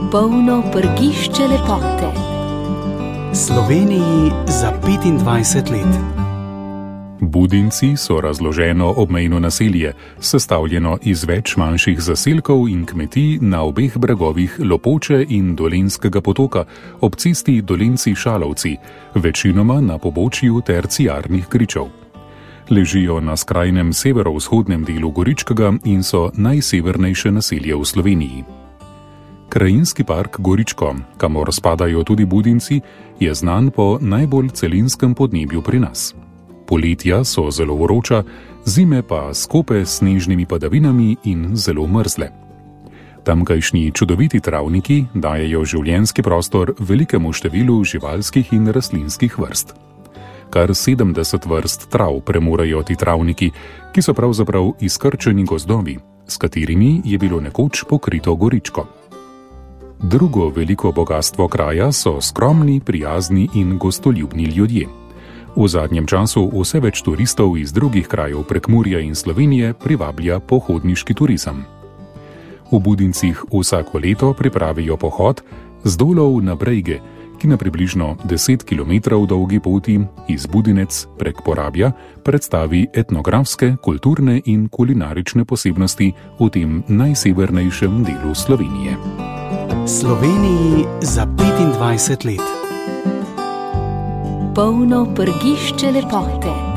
Polno prgišče lepote. Sloveniji za 25 let. Budinci so razloženo obmejno naselje, sestavljeno iz več manjših zaselkov in kmetij na obeh bregovih Lopoče in Dolenjskega potoka, ob cesti Dolenjci-Šalovci, večinoma na pobočju terciarnih gričev. Ležijo na skrajnem severovzhodnem delu Goričkega in so najsevernejše naselje v Sloveniji. Krajinski park Goričko, kamor spadajo tudi Budinci, je znan po najbolj celinskem podnebju pri nas. Poletja so zelo vroča, zime pa skope s snežnimi padavinami in zelo mrzle. Tamkajšnji čudoviti travniki dajejo življenjski prostor velikemu številu živalskih in rastlinskih vrst. Kar 70 vrst trav premorejo ti travniki, ki so pravzaprav izkrčeni gozdovi, s katerimi je bilo nekoč pokrito Goričko. Drugo veliko bogastvo kraja so skromni, prijazni in gostoljubni ljudje. V zadnjem času vse več turistov iz drugih krajev Prekmurja in Slovenije privablja pohodniški turizem. V Budincih vsako leto pripravijo pohod z Dolov na Brejge, ki na približno 10 km dolgi poti iz Budinec prek Porabja predstavi etnografske, kulturne in kulinarične posebnosti v tem najsevernejšem delu Slovenije. Sloveniji za 25 let. Polno prgišče lepote.